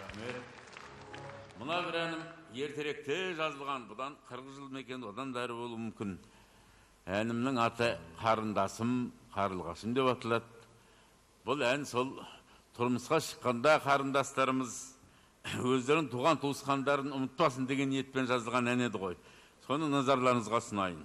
Рахмет. Мына бір әнім ертеректе жазылған, бұдан 40 жыл мекен, одан бәрі болуы мүмкін. Әнімнің аты «Қарындасым, Қарылғашым» деп аталады. Бұл ән сол тұрмысқа шыққанда қарындастарымыз өздерін туған туысқандарын ұмытпасын деген ниетпен жазылған ән еді ғой. Соны назарларыңызға ұсынайын.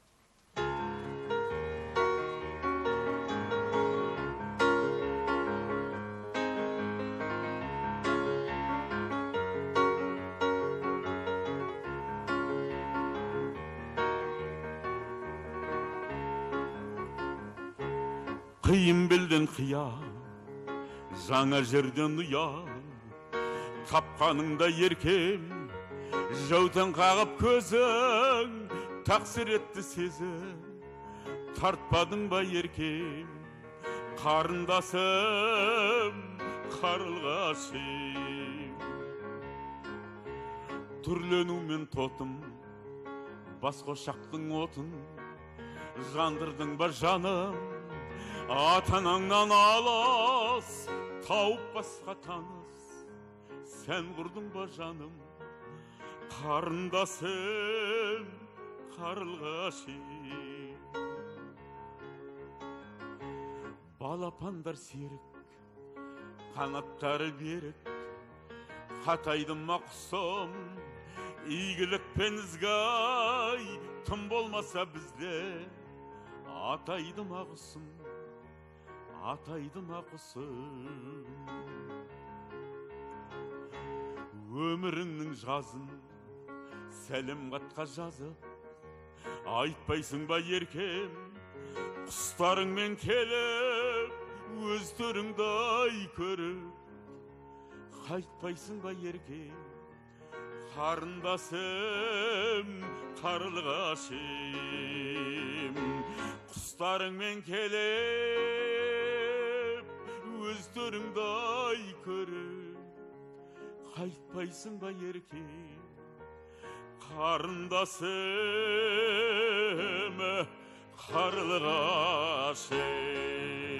Қиын белден қиян, жаңа жерден ұян, тапқаныңда еркем, жаутан қағып көзің, тақсыр етті сезім, тартпадың ба еркем, қарындасым, қарылғашым. Түрленумен тотым, бас қошақтың отын, жандырдың ба жаным, атанаңнан алыс, тауып басқа таныс, сән құрдың ба жаным, қарындасым, қарылғашым. Балапандар серік, қанаттары берік, қатайды мақсым, игілік пен ізгай, тым болмаса бізде, атайды мағысым, атайды мақысым. Өміріңнің жазын сәлем қатқа жазып, айтпайсың ба еркем, құстарыңмен келіп, өз түріңді ай көріп, қайтпайсың ба еркем, қарындасым, қарылғашым. Құстарыңмен келіп, өз түріңді ай көріп, қайтпайсың ба еркем, қарындасым, қарылғашым.